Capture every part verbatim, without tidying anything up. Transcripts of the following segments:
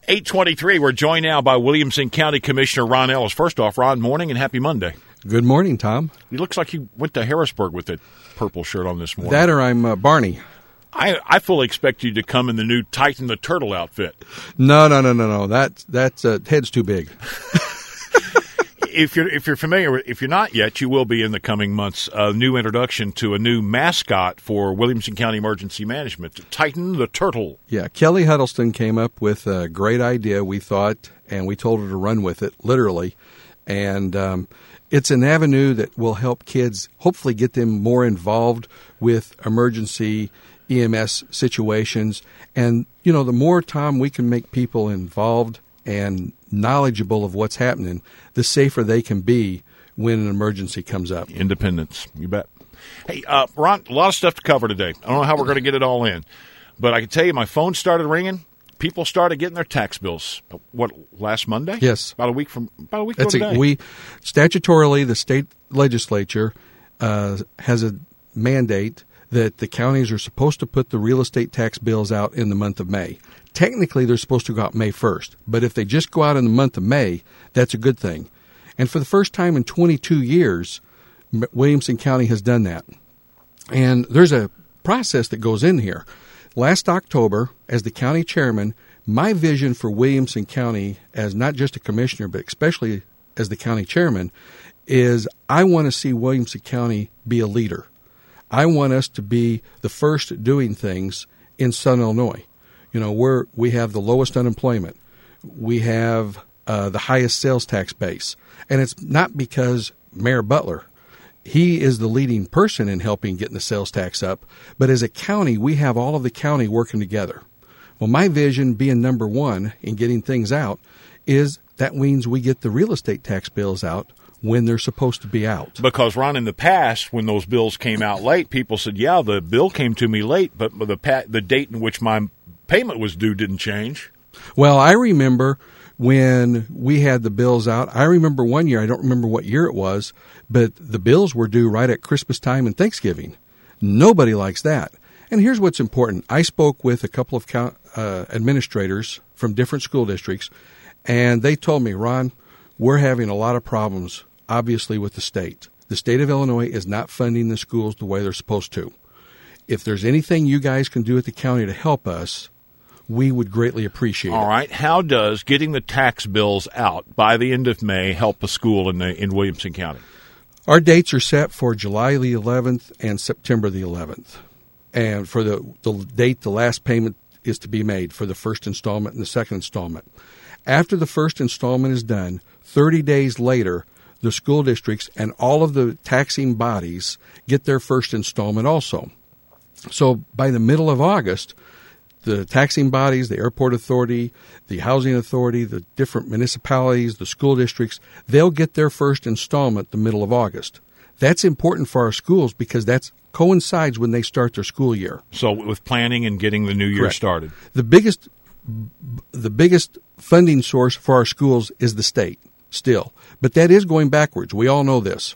eight twenty-three, we're joined now by Williamson County Commissioner Ron Ellis. First off, Ron, morning and happy Monday. Good morning, Tom. He looks like you went to Harrisburg with that purple shirt on this morning. That or I'm uh, Barney. I, I fully expect you to come in the new Titan the Turtle outfit. No, no, no, no, no. That, that's, uh, head's too big. If you're if you're familiar with, if you're not yet, you will be in the coming months. A new introduction to a new mascot for Williamson County Emergency Management, Titan the Turtle. Yeah, Kelly Huddleston came up with a great idea, we thought, and we told her to run with it, literally. And um, it's an avenue that will help kids, hopefully get them more involved with emergency E M S situations. And, you know, the more, Tom, we can make people involved and knowledgeable of what's happening, the safer they can be when an emergency comes up. Independence, you bet. Hey, uh, Ron, a lot of stuff to cover today. I don't know how we're going to get it all in, but I can tell you my phone started ringing. People started getting their tax bills. What, last Monday? Yes. About a week from about a week That's ago today. A, we statutorily, the state legislature uh, has a mandate that the counties are supposed to put the real estate tax bills out in the month of May. Technically, they're supposed to go out May first, but if they just go out in the month of May, that's a good thing. And for the first time in twenty-two years, Williamson County has done that. And there's a process that goes in here. Last October, as the county chairman, my vision for Williamson County as not just a commissioner, but especially as the county chairman, is I want to see Williamson County be a leader. I want us to be the first doing things in Southern Illinois. You know, we're, we have the lowest unemployment. We have uh, the highest sales tax base. And it's not because Mayor Butler, he is the leading person in helping getting the sales tax up. But as a county, we have all of the county working together. Well, my vision being number one in getting things out is that means we get the real estate tax bills out when they're supposed to be out. Because, Ron, in the past, when those bills came out late, people said, yeah, the bill came to me late, but the pa- the date in which my payment was due didn't change. Well, I remember when we had the bills out. I remember one year, I don't remember what year it was, but the bills were due right at Christmas time and Thanksgiving. Nobody likes that. And here's what's important. I spoke with a couple of uh, administrators from different school districts, and they told me, Ron, we're having a lot of problems, obviously, with the state. The state of Illinois is not funding the schools the way they're supposed to. If there's anything you guys can do at the county to help us, we would greatly appreciate it. All right. How does getting the tax bills out by the end of May help a school in the, in Williamson County? Our dates are set for July the eleventh and September the eleventh. And for the, the date the last payment is to be made for the first installment and the second installment. After the first installment is done, thirty days later, the school districts and all of the taxing bodies get their first installment also. So by the middle of August, the taxing bodies, the airport authority, the housing authority, the different municipalities, the school districts, they'll get their first installment the middle of August. That's important for our schools because that coincides when they start their school year. So with planning and getting the new year Correct. started. The biggest, the biggest funding source for our schools is the state still, but that is going backwards. We all know this.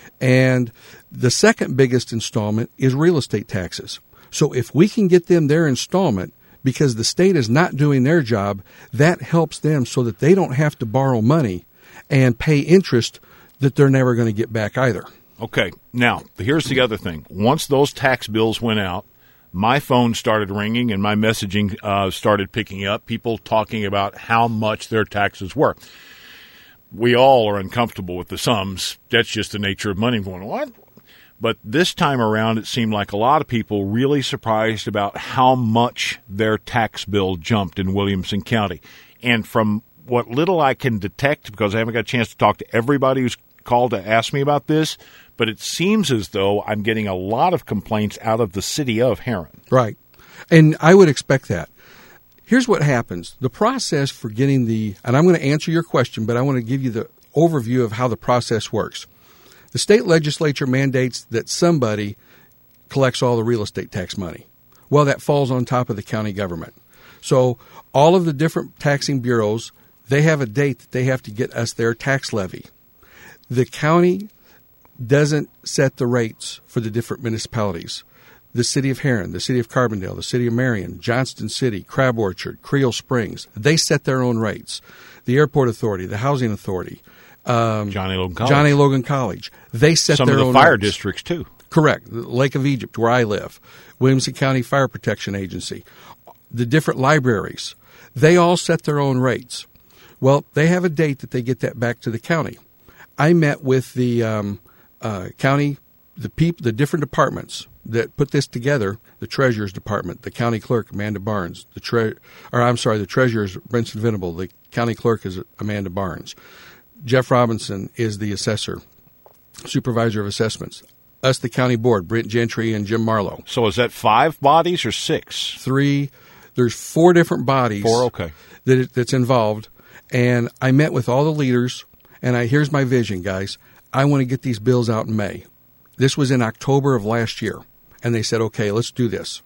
And the second biggest installment is real estate taxes. So if we can get them their installment because the state is not doing their job, that helps them so that they don't have to borrow money and pay interest that they're never going to get back either. Okay. Now, here's the other thing. Once those tax bills went out, my phone started ringing and my messaging uh, started picking up, people talking about how much their taxes were. We all are uncomfortable with the sums. That's just the nature of money. Going, what? But this time around, it seemed like a lot of people really surprised about how much their tax bill jumped in Williamson County. And from what little I can detect, because I haven't got a chance to talk to everybody who's called to ask me about this, but it seems as though I'm getting a lot of complaints out of the city of Herrin. Right. And I would expect that. Here's what happens. The process for getting the, and I'm going to answer your question, but I want to give you the overview of how the process works. The state legislature mandates that somebody collects all the real estate tax money. Well, that falls on top of the county government. So all of the different taxing bureaus, they have a date that they have to get us their tax levy. The county doesn't set the rates for the different municipalities. the city of Heron, the city of Carbondale, the city of Marion, Johnston City, Crab Orchard, Creel Springs, they set their own rates. The Airport Authority, the Housing Authority, um, John A. Logan College. John A. Logan College, they set Some their of the own fire rates. districts, too. Correct. Lake of Egypt, where I live, Williamson County Fire Protection Agency, the different libraries, they all set their own rates. Well, they have a date that they get that back to the county. I met with the um, uh, county, the people, the different departments that put this together. The Treasurer's Department, the County Clerk Amanda Barnes, the tre- or I'm sorry, the Treasurer is Brinson Venable, the County Clerk is Amanda Barnes. Jeff Robinson is the Assessor, Supervisor of Assessments. Us, the County Board, Brent Gentry and Jim Marlowe. So is that five bodies or six? Three. There's four different bodies. Four, okay. That it, that's involved. And I met with all the leaders, and I here's my vision, guys. I want to get these bills out in May. This was in October of last year. And they said, okay, let's do this.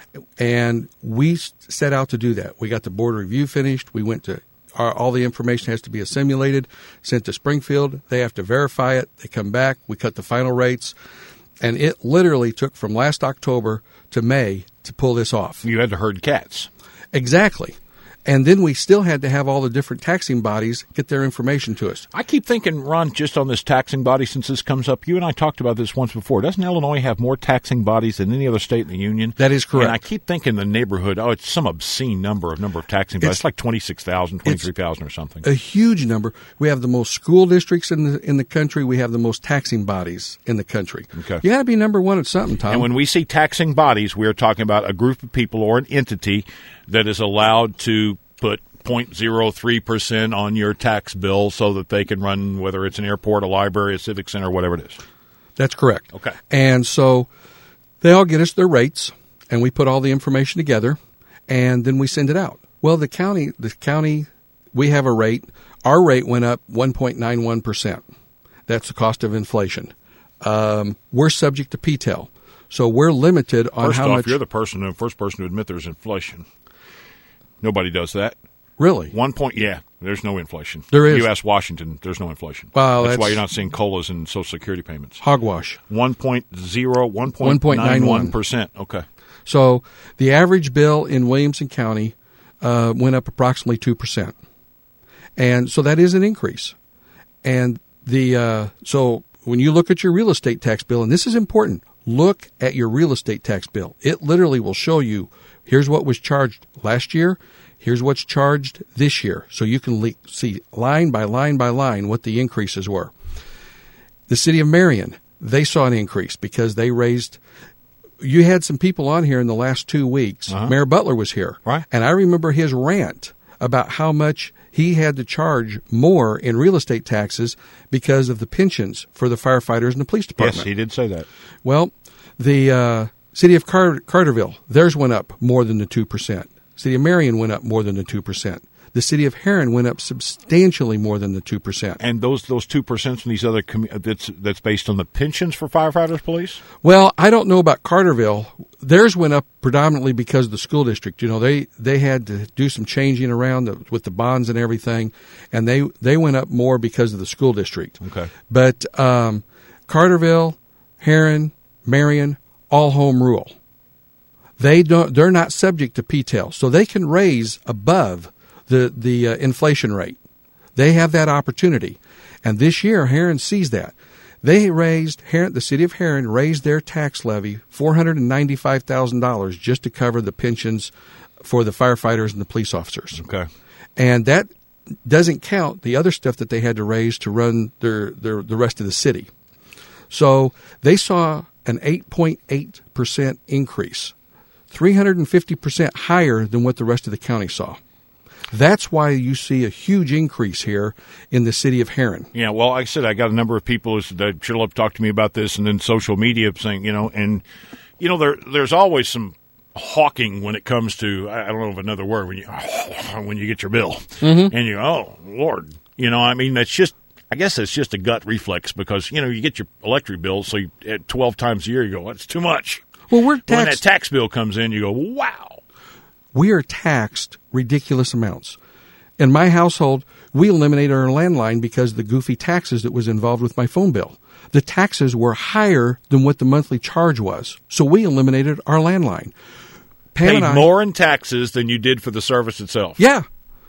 And we set out to do that. We got the board review finished. We went to, our, all the information has to be assimilated, sent to Springfield. They have to verify it. They come back. We cut the final rates. And it literally took from last October to May to pull this off. You had to herd cats. Exactly. And then we still had to have all the different taxing bodies get their information to us. I keep thinking, Ron, just on this taxing body, since this comes up, you and I talked about this once before. Doesn't Illinois have more taxing bodies than any other state in the union? That is correct. And I keep thinking the neighborhood, oh, it's some obscene number of number of taxing bodies. It's, it's like twenty-six thousand, twenty-three thousand or something. A huge number. We have the most school districts in the in the country. We have the most taxing bodies in the country. Okay. You got to be number one at something, Tom. And when we see taxing bodies, we are talking about a group of people or an entity that is allowed to put zero point zero three percent on your tax bill so that they can run, whether it's an airport, a library, a civic center, whatever it is. That's correct. Okay. And so they all get us their rates, and we put all the information together, and then we send it out. Well, the county, the county, we have a rate. Our rate went up one point nine one percent. That's the cost of inflation. Um, we're subject to P T E L, so we're limited on First how off, much. you're the person, the first person to admit there's inflation. Nobody does that. Really? One point, yeah, there's no inflation. There is. U S Washington, there's no inflation. Well, that's, that's why you're not seeing COLAs and Social Security payments. Hogwash. one point zero, one point nine one percent. Okay. So the average bill in Williamson County uh, went up approximately two percent. And so that is an increase. And the uh, so when you look at your real estate tax bill, and this is important, look at your real estate tax bill. It literally will show you, here's what was charged last year, here's what's charged this year. So you can le- see line by line by line what the increases were. The city of Marion, they saw an increase because they raised. You had some people on here in the last two weeks. Uh-huh. Mayor Butler was here. Right. And I remember his rant about how much he had to charge more in real estate taxes because of the pensions for the firefighters and the police department. Yes, he did say that. Well, the uh, city of Car- Carterville, theirs went up more than the two percent. City of Marion went up more than the two percent. The city of Heron went up substantially more than the two percent. And those those two percent from these other commu- that's that's based on the pensions for firefighters, police? Well, I don't know about Carterville. Theirs went up predominantly because of the school district. You know, they, they had to do some changing around the, with the bonds and everything, and they they went up more because of the school district. Okay. But um, Carterville, Heron, Marion, all home rule. They don't. They're not subject to P T E L, so they can raise above the the uh, inflation rate. They have that opportunity, and this year Heron sees that. They raised Heron, the city of Heron raised their tax levy four hundred and ninety five thousand dollars just to cover the pensions for the firefighters and the police officers. Okay, and that doesn't count the other stuff that they had to raise to run their, their the rest of the city. So they saw an eight point eight percent increase, three hundred fifty percent higher than what the rest of the county saw. That's why you see a huge increase here in the city of Heron. Yeah, well, like I said, I got a number of people that should have talked to me about this, and then social media saying, you know, and, you know, there there's always some hawking when it comes to, I don't know of another word, when you when you get your bill. Mm-hmm. And you go, oh, Lord. You know, I mean, that's just, I guess it's just a gut reflex because, you know, you get your electric bill, so you, at twelve times a year, you go, that's too much. Well, we're taxed. When that tax bill comes in, you go, wow. We are taxed ridiculous amounts. In my household, we eliminated our landline because of the goofy taxes that was involved with my phone bill. The taxes were higher than what the monthly charge was, so we eliminated our landline. Pam Paid and I, more in taxes than you did for the service itself. Yeah.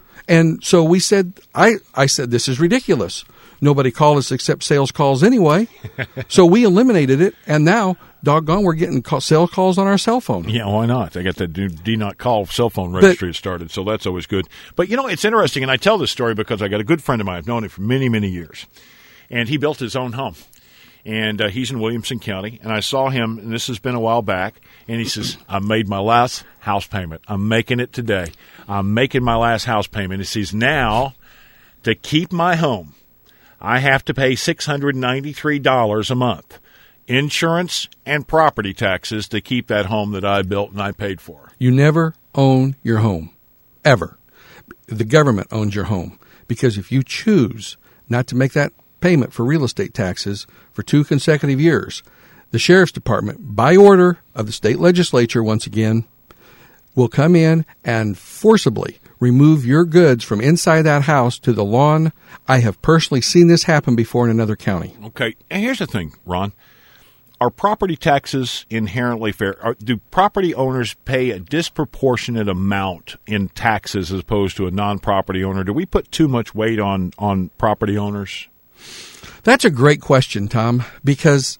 And so we said, I, I said, this is ridiculous. Nobody called us except sales calls anyway. So we eliminated it, and now, doggone, we're getting call, sales calls on our cell phone. Yeah, why not? They got that do, do not call cell phone registry but, started, so that's always good. But, you know, it's interesting, and I tell this story because I got a good friend of mine. I've known him for many, many years. And he built his own home. And uh, he's in Williamson County. And I saw him, and this has been a while back, and he says, I made my last house payment. I'm making it today. I'm making my last house payment. He says, now, to keep my home, I have to pay six hundred ninety-three dollars a month, insurance and property taxes to keep that home that I built and I paid for. You never own your home, ever. The government owns your home, because if you choose not to make that payment for real estate taxes for two consecutive years, the sheriff's department, by order of the state legislature, once again, will come in and forcibly remove your goods from inside that house to the lawn. I have personally seen this happen before in another county. Okay, and here's the thing, Ron. Are property taxes inherently fair? Are, do property owners pay a disproportionate amount in taxes as opposed to a non-property owner? Do we put too much weight on, on property owners? That's a great question, Tom, because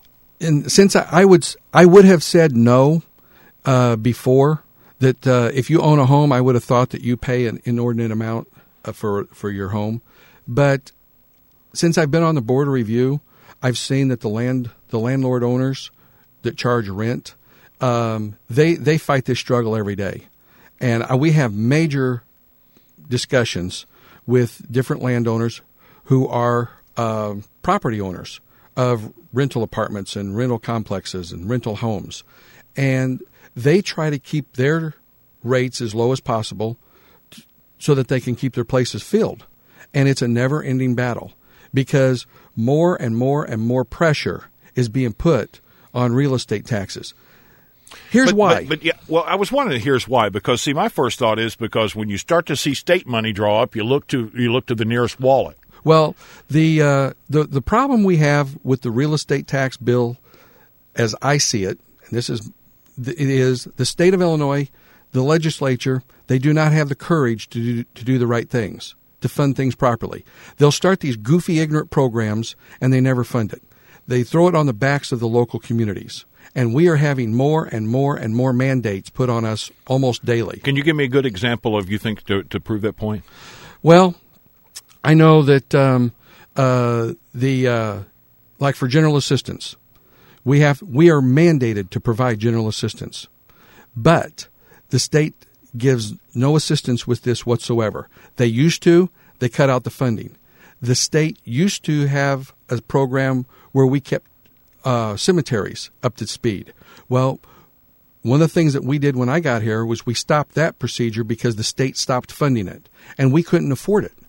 in, since I, I would I would have said no uh, before, that uh, if you own a home, I would have thought that you pay an inordinate amount uh, for for your home. But since I've been on the board of review, I've seen that the land the landlord owners that charge rent, um, they they fight this struggle every day, and uh, we have major discussions with different landowners who are uh, property owners of rental apartments and rental complexes and rental homes, and they try to keep their rates as low as possible t- so that they can keep their places filled. And it's a never-ending battle because more and more and more pressure is being put on real estate taxes. Here's but, why. But, but yeah, well, I was wondering. Here's why. Because see, my first thought is because when you start to see state money draw up, you look to you look to the nearest wallet. Well, the uh, the the problem we have with the real estate tax bill, as I see it, and this is. It is the state of Illinois, the legislature, they do not have the courage to do, to do the right things, to fund things properly. They'll start these goofy, ignorant programs, and they never fund it. They throw it on the backs of the local communities. And we are having more and more and more mandates put on us almost daily. Can you give me a good example of, you think, to, to prove that point? Well, I know that um, uh, the uh, like for general assistance, We have we are mandated to provide general assistance, but the state gives no assistance with this whatsoever. They used to, they cut out the funding. The state used to have a program where we kept uh, cemeteries up to speed. Well, one of the things that we did when I got here was we stopped that procedure because the state stopped funding it, and we couldn't afford it.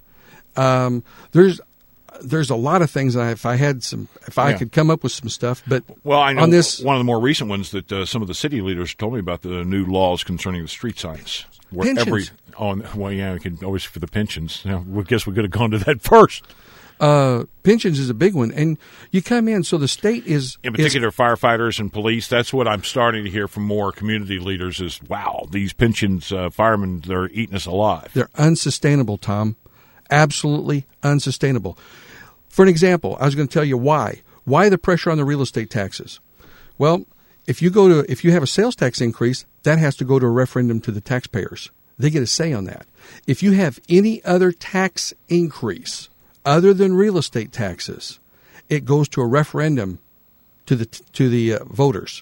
Um, there's There's a lot of things. That if I had some, if I yeah. could come up with some stuff, but well, I know on this, one of the more recent ones that uh, some of the city leaders told me about the new laws concerning the street signs. Where pensions. Every, oh, well, yeah, we could always for the pensions. You know, I guess we could have gone to that first. Uh, pensions is a big one, and you come in. So the state is in particular is, firefighters and police. That's what I'm starting to hear from more community leaders. Is wow, these pensions, uh, firemen, they're eating us alive. They're unsustainable, Tom. Absolutely unsustainable. For an example, I was going to tell you why. Why the pressure on the real estate taxes? Well, if you go to if you have a sales tax increase, that has to go to a referendum to the taxpayers. They get a say on that. If you have any other tax increase other than real estate taxes, it goes to a referendum to the to the uh, voters.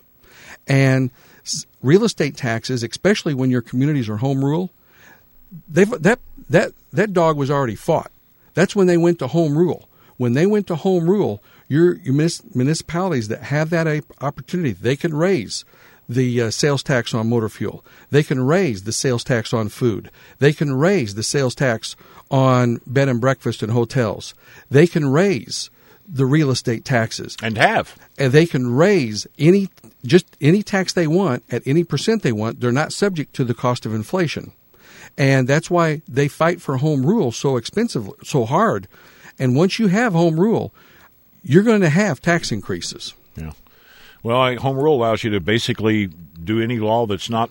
And real estate taxes, especially when your communities are home rule, they've that that that dog was already fought. That's when they went to home rule. When they went to home rule, your, your municipalities that have that opportunity, they can raise the uh, sales tax on motor fuel. They can raise the sales tax on food. They can raise the sales tax on bed and breakfast and hotels. They can raise the real estate taxes. And have. And they can raise any just any tax they want at any percent they want. They're not subject to the cost of inflation. And that's why they fight for home rule so expensive, so hard. And once you have home rule, you're going to have tax increases. Yeah. Well, I, home rule allows you to basically do any law that's not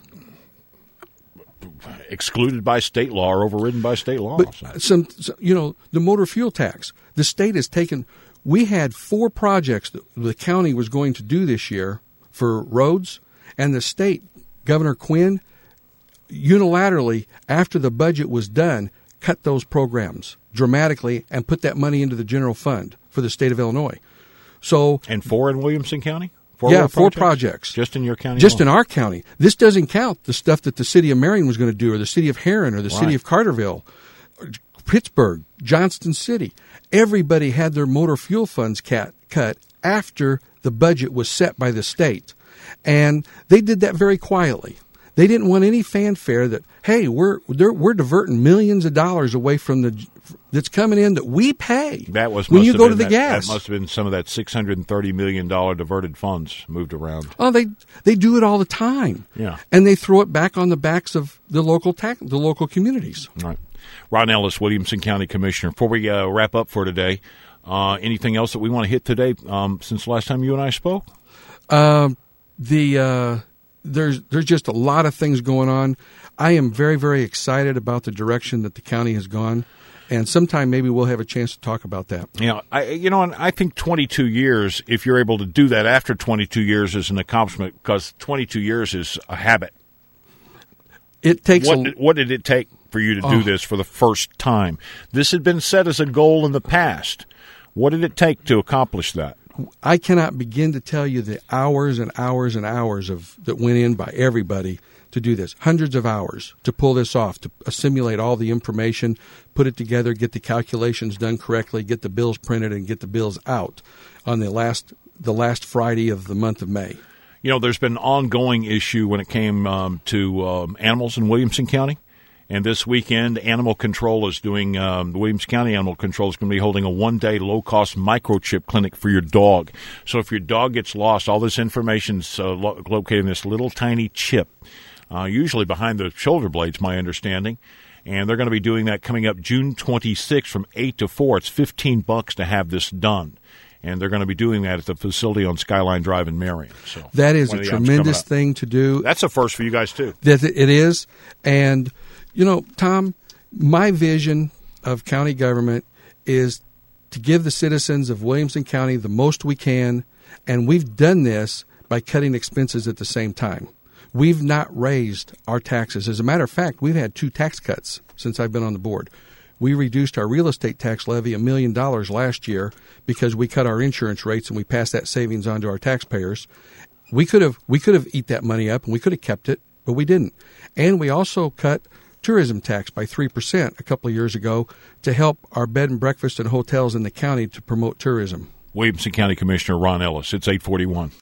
excluded by state law or overridden by state law. But so. some, you know, the motor fuel tax, the state has taken. We had four projects that the county was going to do this year for roads, and the state, Governor Quinn, unilaterally, after the budget was done, cut those programs dramatically and put that money into the general fund for the state of Illinois. So, and four in Williamson County? Four yeah, four projects? projects. Just in your county? Just alone? in our county. This doesn't count the stuff that the city of Marion was going to do, or the city of Heron, or the right. city of Carterville, or Pittsburgh, Johnston City. Everybody had their motor fuel funds cat, cut after the budget was set by the state. And they did that very quietly. They didn't want any fanfare that, hey, we're we're diverting millions of dollars away from the that's coming in that we pay. That was when must you have go been to the that, gas. That must have been some of that six hundred thirty million dollars diverted funds moved around. Oh, they they do it all the time. Yeah, and they throw it back on the backs of the local tax, the local communities. Right. Ron Ellis, Williamson County Commissioner. Before we uh, wrap up for today, uh, anything else that we want to hit today um, since the last time you and I spoke? Um, the uh, there's there's just a lot of things going on. I am very, very excited about the direction that the county has gone, and sometime maybe we'll have a chance to talk about that. Yeah, I, you know, and I think twenty-two years, if you're able to do that after twenty-two years, is an accomplishment, because twenty-two years is a habit. It takes what, a, did, what did it take for you to do oh. this for the first time? This had been set as a goal in the past. What did it take to accomplish that? I cannot begin to tell you the hours and hours and hours of that went in by everybody to do this. Hundreds of hours to pull this off, to assimilate all the information, put it together, get the calculations done correctly, get the bills printed, and get the bills out on the last the last Friday of the month of May. You know, there's been an ongoing issue when it came um, to um, animals in Williamson County. And this weekend, Animal Control is doing, um, the Williamson County Animal Control is going to be holding a one-day low-cost microchip clinic for your dog. So if your dog gets lost, all this information is uh, lo- located in this little tiny chip, uh, usually behind the shoulder blades, my understanding. And they're going to be doing that coming up June twenty-sixth from eight to four. It's fifteen bucks to have this done. And they're going to be doing that at the facility on Skyline Drive in Marion. So that is a tremendous thing to do. That's a first for you guys, too. That it is. And, you know, Tom, my vision of county government is to give the citizens of Williamson County the most we can, and we've done this by cutting expenses at the same time. We've not raised our taxes. As a matter of fact, we've had two tax cuts since I've been on the board. We reduced our real estate tax levy a million dollars last year because we cut our insurance rates and we passed that savings on to our taxpayers. We could have we could have eat that money up and we could have kept it, but we didn't. And we also cut tourism tax by three percent a couple of years ago to help our bed and breakfast and hotels in the county to promote tourism. Williamson County Commissioner Ron Ellis. It's eight forty-one.